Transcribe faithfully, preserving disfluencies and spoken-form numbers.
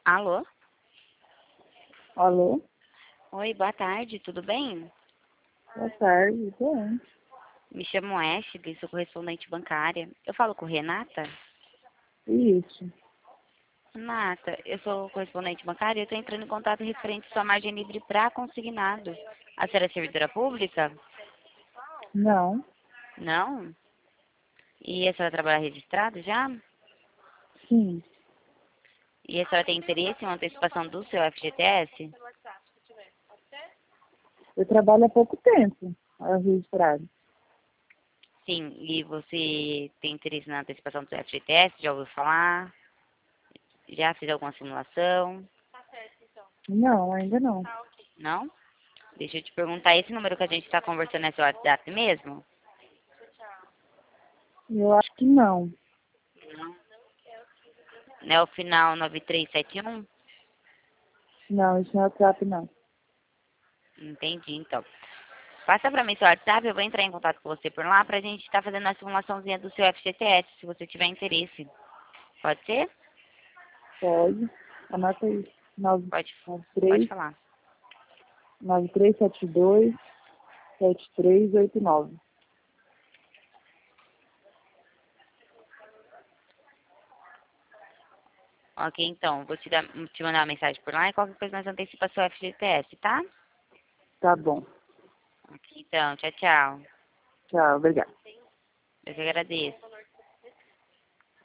Alô? Alô? Oi, boa tarde, tudo bem? Boa tarde, bem. Me chamo Ashley, sou correspondente bancária. Eu falo com Renata? Isso. Renata, eu sou correspondente bancária e eu estou entrando em contato referente à sua margem livre para consignado. A senhora é servidora pública? Não. Não? E a senhora trabalha registrado já? Sim. E a senhora tem interesse em uma antecipação do seu F G T S? Eu trabalho há pouco tempo, a registrado. Sim, e você tem interesse na antecipação do seu F G T S? Já ouviu falar? Já fez alguma simulação? Não, ainda não. Não? Deixa eu te perguntar, esse número que a gente está conversando é seu WhatsApp mesmo? Eu acho que não. Não. Não é o final nove três sete um? Não, isso não é WhatsApp, não. Entendi, então. Passa pra mim seu WhatsApp, eu vou entrar em contato com você por lá pra gente estar fazendo a simulaçãozinha do seu F G T S, se você tiver interesse. Pode ser? Pode. Anota aí. nove Pode, pode três falar. nove três sete dois sete três oito nove. Ok, então, vou te, dar, te mandar uma mensagem por lá e qualquer coisa nós antecipa seu F G T S, tá? Tá bom. Ok, então, tchau, tchau. Tchau, obrigada. Eu que agradeço.